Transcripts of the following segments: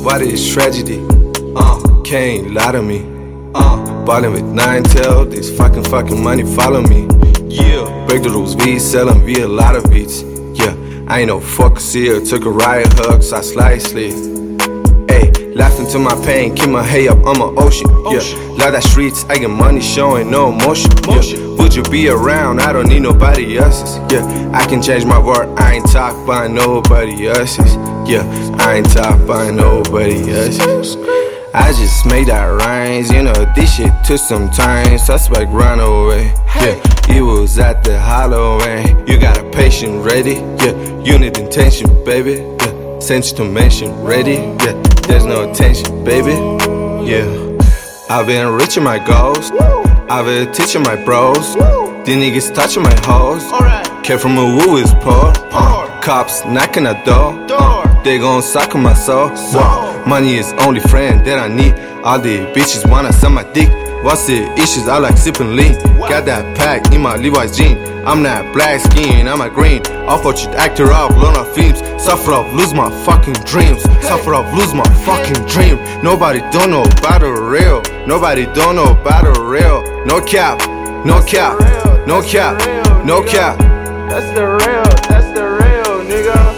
What is tragedy? Can't lie to me. Ballin' with 9 tail, this fucking money follow me. Yeah, break the rules, we sellin' we a lot of beats. Yeah, I ain't no fuckers here, took a riot hug, so I slightly. Ayy, laughing to my pain, keep my head up, I'm an ocean. Yeah, love that streets, I get money showing no emotion. Yeah, would you be around? I don't need nobody else's. Yeah, I can change my word, I ain't talk by nobody else's. Yeah, I ain't talk by nobody else's. I just made that rhymes, you know, this shit took some time. Suspect run away, yeah, it was at the Halloween. You got a patient ready, yeah, you need intention, baby, yeah, sense to mention, ready, yeah, there's no tension, baby, yeah. I've been reaching my goals, I've been teaching my bros, these niggas touching my hoes, came from a woo is poor, cops knocking the door, they gon' suck on my soul. Money is only friend that I need. All the bitches wanna suck my dick. What's the issues? I like sippin' lean. Got that pack in my Levi's jean. I'm not black skin, I'm a green. Unfortunate actor off, blown off films. Suffer off, lose my fucking dreams. Suffer off, lose my fucking dream. Nobody don't know about the real. Nobody don't know about the real. No cap, no cap, no cap, no cap. That's the real, nigga.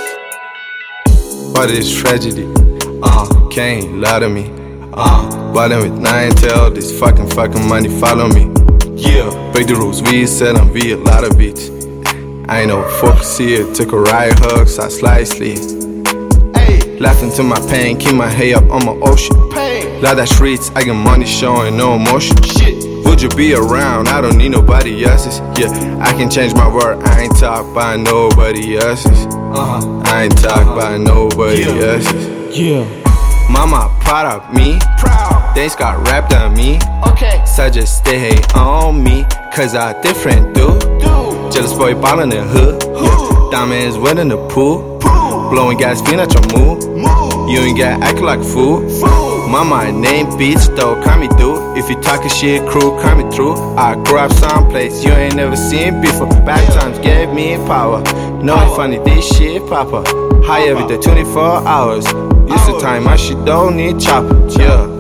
What is tragedy? Can't lie to me. Ballin' with 9 tail, this fucking money follow me. Yeah, break the rules, we sellin' we a lot of beats. I ain't no focus here, took a riot hug, so I slightly. Ayy, laughing to my pain, keep my head up, I'm an ocean. Love that streets, I get money showing no emotion. Shit, would you be around? I don't need nobody else's. Yeah, I can change my word, I ain't talk by nobody else's. I ain't talk by nobody else's. Yeah. Mama proud of me, things got wrapped on me. Okay. So just stay on me, cause I different dude. Jealous boy ballin' in the hood. Yeah. Diamonds wet in the pool. Blowing gas, being at your move. You ain't got act like a fool. Mama name bitch though, call me dude. If you talkin' shit, crew, call me through. I grew up someplace you ain't never seen before. Bad times gave me power. No, it's funny, this shit, papa. High every day, 24 hours. Used to time my shit don't need chopper, yeah.